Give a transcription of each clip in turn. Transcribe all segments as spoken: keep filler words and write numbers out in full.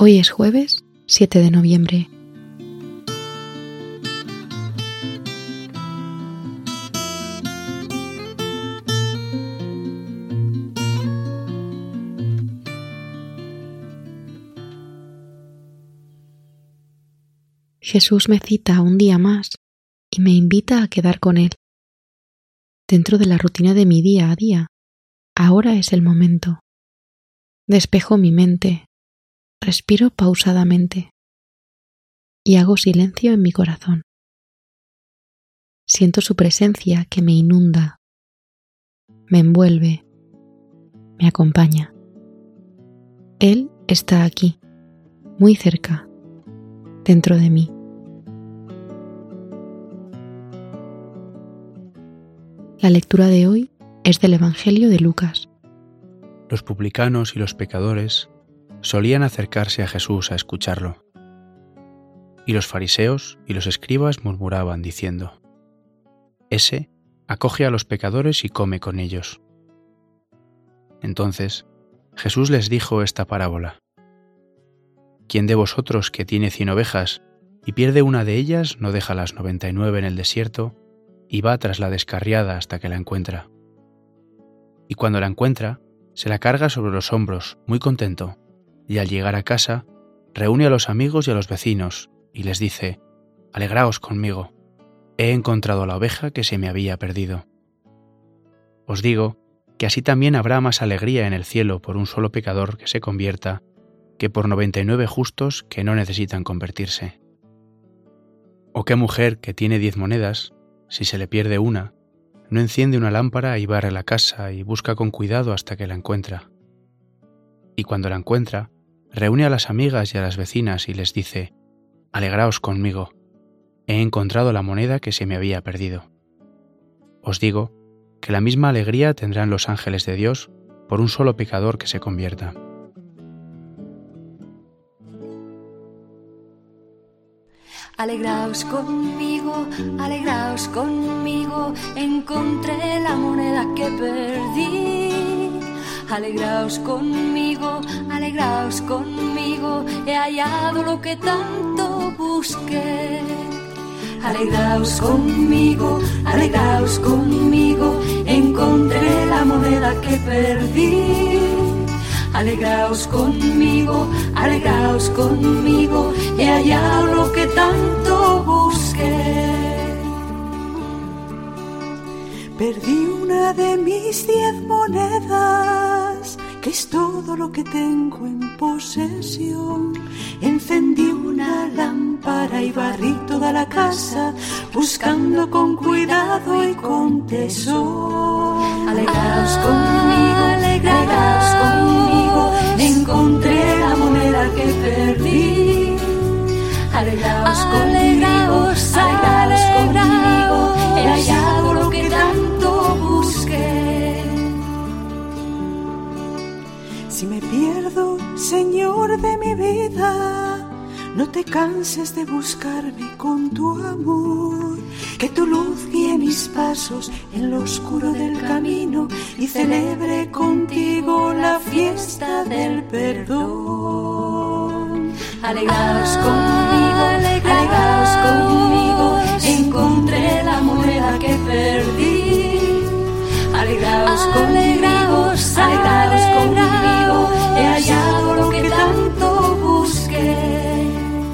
Hoy es jueves siete de noviembre. Jesús me cita un día más y me invita a quedar con Él. Dentro de la rutina de mi día a día, ahora es el momento. Despejo mi mente, respiro pausadamente y hago silencio en mi corazón. Siento su presencia que me inunda, me envuelve, me acompaña. Él está aquí, muy cerca, dentro de mí. La lectura de hoy es del Evangelio de Lucas. Los publicanos y los pecadores solían acercarse a Jesús a escucharlo, y los fariseos y los escribas murmuraban diciendo: «Ese acoge a los pecadores y come con ellos». Entonces Jesús les dijo esta parábola: «¿Quién de vosotros que tiene cien ovejas y pierde una de ellas no deja las noventa y nueve en el desierto y va tras la descarriada hasta que la encuentra? Y cuando la encuentra, se la carga sobre los hombros, muy contento, y al llegar a casa, reúne a los amigos y a los vecinos, y les dice: «Alegraos conmigo, he encontrado la oveja que se me había perdido». Os digo que así también habrá más alegría en el cielo por un solo pecador que se convierta, que por noventa y nueve justos que no necesitan convertirse. ¿O qué mujer que tiene diez monedas, si se le pierde una, no enciende una lámpara y barre la casa y busca con cuidado hasta que la encuentra? Y cuando la encuentra, reúne a las amigas y a las vecinas y les dice: «Alegraos conmigo, he encontrado la moneda que se me había perdido». Os digo que la misma alegría tendrán los ángeles de Dios por un solo pecador que se convierta. Alegraos conmigo, alegraos conmigo, encontré la moneda que perdí. Alegraos conmigo, alegraos conmigo, he hallado lo que tanto busqué. Alegraos conmigo, alegraos conmigo, encontré la moneda que perdí. Alegraos conmigo, alegraos conmigo, he hallado lo que tanto busqué. Perdí una de mis diez monedas, que es todo lo que tengo en posesión. Encendí una lámpara y barrí toda la casa, buscando con cuidado y con tesón. Alegraos conmigo, alegraos conmigo, encontré la moneda que perdí. Alegraos conmigo, alegraos conmigo, he hallado lo que tanto busqué. Si me pierdo, Señor de mi vida, no te canses de buscarme con tu amor. Que tu luz guíe mis pasos en lo oscuro del camino y celebre contigo la fiesta del perdón. Alegraos conmigo, alegraos conmigo, encontré la moneda que perdí. Alegraos conmigo, alegraos conmigo, he hallado lo que tanto busqué.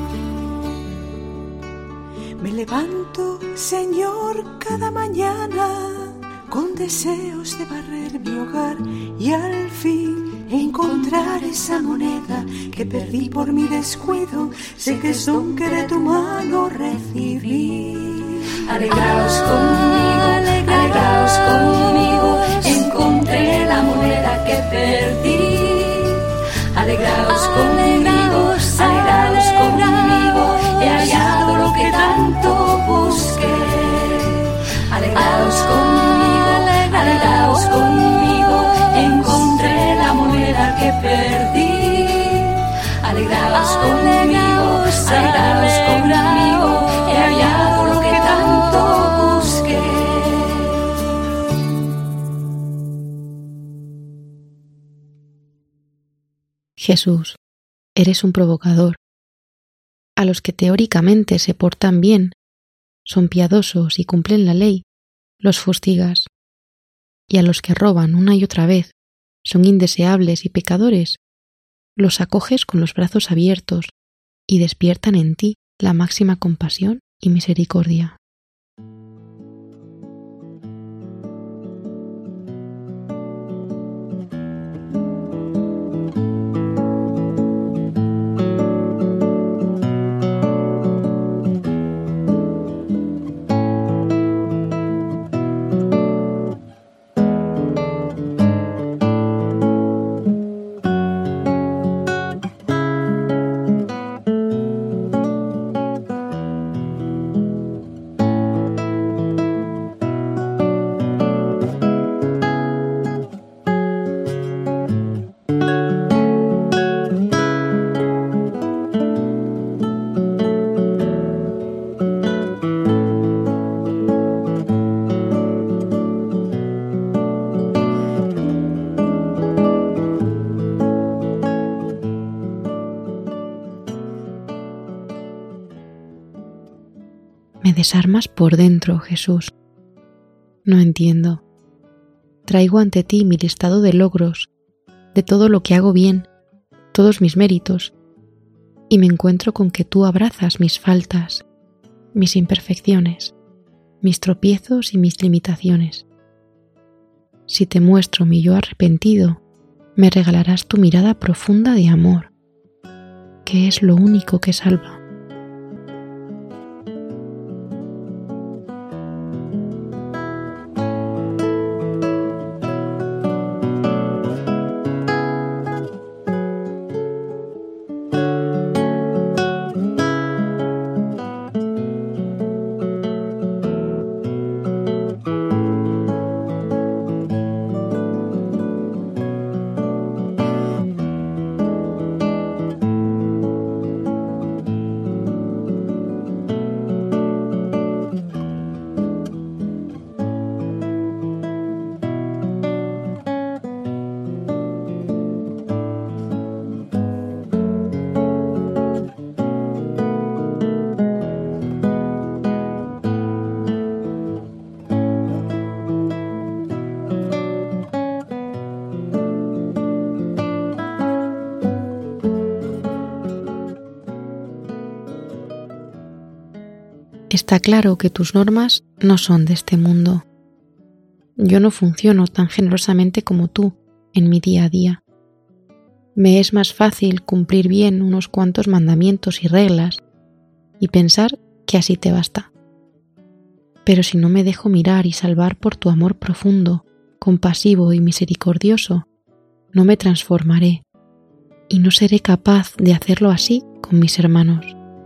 Me levanto, Señor, cada mañana con deseos de barrer mi hogar y al fin encontrar esa moneda que perdí por mi descuido. Sé que es don que de tu mano recibí. Alegraos conmigo, alegraos conmigo, encontré la moneda que perdí. Alegraos conmigo, alegraos conmigo, he hallado lo que tanto busqué. Alegraos conmigo, alegraos conmigo, encontré la moneda que perdí. Alegraos conmigo, alegraos conmigo, he hallado lo que tanto busqué. Jesús, eres un provocador. A los que teóricamente se portan bien, son piadosos y cumplen la ley, los fustigas. Y a los que roban una y otra vez, son indeseables y pecadores, los acoges con los brazos abiertos y despiertan en ti la máxima compasión y misericordia. Me desarmas por dentro, Jesús. No entiendo. Traigo ante ti mi listado de logros, de todo lo que hago bien, todos mis méritos, y me encuentro con que tú abrazas mis faltas, mis imperfecciones, mis tropiezos y mis limitaciones. Si te muestro mi yo arrepentido, me regalarás tu mirada profunda de amor, que es lo único que salva. Está claro que tus normas no son de este mundo. Yo no funciono tan generosamente como tú en mi día a día. Me es más fácil cumplir bien unos cuantos mandamientos y reglas y pensar que así te basta. Pero si no me dejo mirar y salvar por tu amor profundo, compasivo y misericordioso, no me transformaré y no seré capaz de hacerlo así con mis hermanos.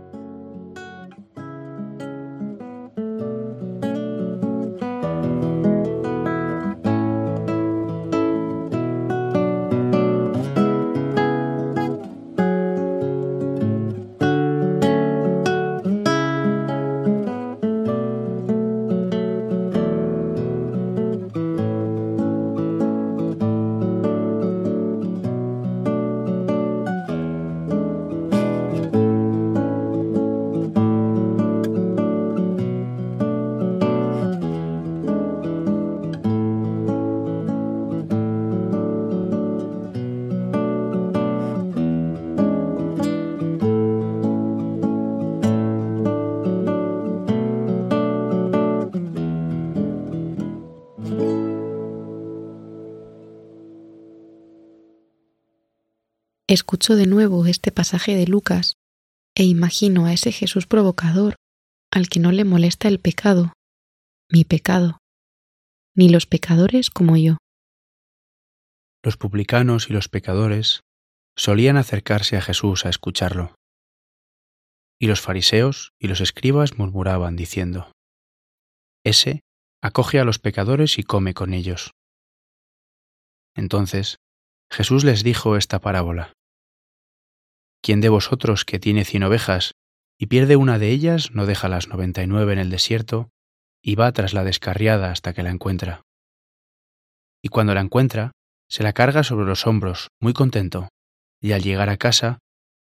Escucho de nuevo este pasaje de Lucas e imagino a ese Jesús provocador al que no le molesta el pecado, mi pecado, ni los pecadores como yo. Los publicanos y los pecadores solían acercarse a Jesús a escucharlo. Y los fariseos y los escribas murmuraban diciendo: Ese acoge a los pecadores y come con ellos. Entonces Jesús les dijo esta parábola: ¿Quién de vosotros que tiene cien ovejas y pierde una de ellas no deja las noventa y nueve en el desierto y va tras la descarriada hasta que la encuentra? Y cuando la encuentra, se la carga sobre los hombros, muy contento, y al llegar a casa,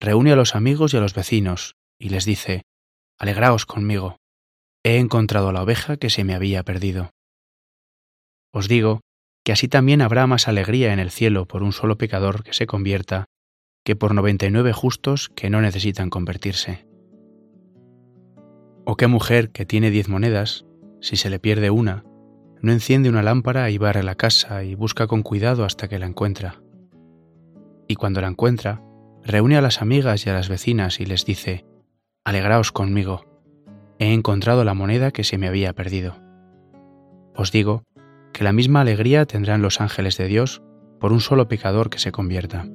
reúne a los amigos y a los vecinos y les dice: «Alegraos conmigo, he encontrado la oveja que se me había perdido». Os digo que así también habrá más alegría en el cielo por un solo pecador que se convierta que por noventa y nueve justos que no necesitan convertirse. ¿O qué mujer que tiene diez monedas, si se le pierde una, no enciende una lámpara y barre la casa y busca con cuidado hasta que la encuentra? Y cuando la encuentra, reúne a las amigas y a las vecinas y les dice: «Alegraos conmigo, he encontrado la moneda que se me había perdido». Os digo que la misma alegría tendrán los ángeles de Dios por un solo pecador que se convierta.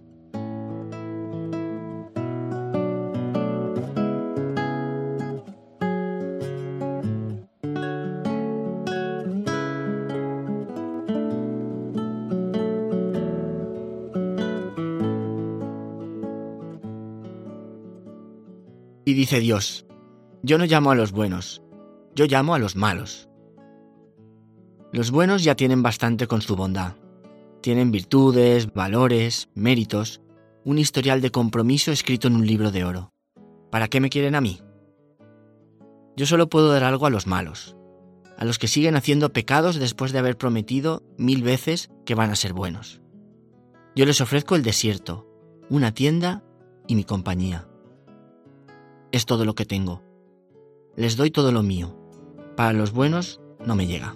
Y dice Dios: yo no llamo a los buenos, yo llamo a los malos. Los buenos ya tienen bastante con su bondad. Tienen virtudes, valores, méritos, un historial de compromiso escrito en un libro de oro. ¿Para qué me quieren a mí? Yo solo puedo dar algo a los malos, a los que siguen haciendo pecados después de haber prometido mil veces que van a ser buenos. Yo les ofrezco el desierto, una tienda y mi compañía. Es todo lo que tengo. Les doy todo lo mío. Para los buenos no me llega.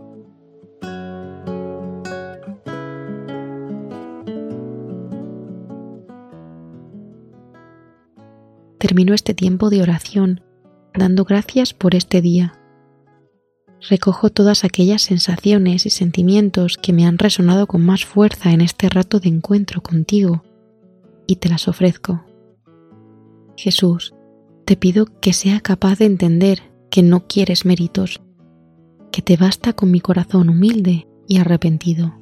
Termino este tiempo de oración dando gracias por este día. Recojo todas aquellas sensaciones y sentimientos que me han resonado con más fuerza en este rato de encuentro contigo y te las ofrezco. Jesús, te pido que sea capaz de entender que no quieres méritos, que te basta con mi corazón humilde y arrepentido.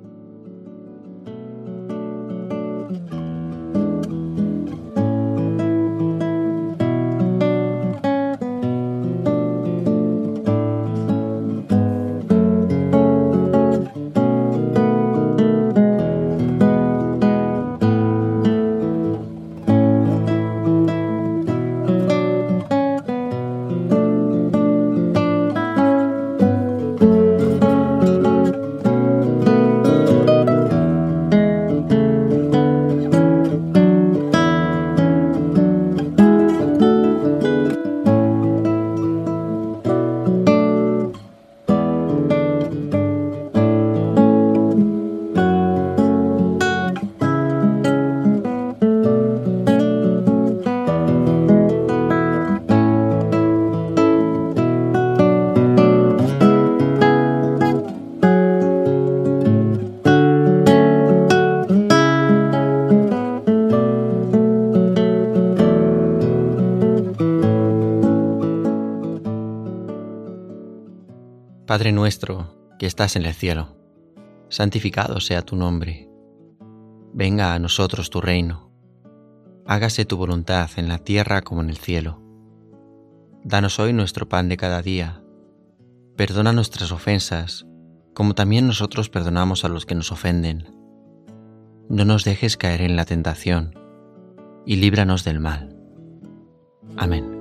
Padre nuestro, que estás en el cielo, santificado sea tu nombre. Venga a nosotros tu reino. Hágase tu voluntad en la tierra como en el cielo. Danos hoy nuestro pan de cada día. Perdona nuestras ofensas, como también nosotros perdonamos a los que nos ofenden. No nos dejes caer en la tentación, y líbranos del mal. Amén.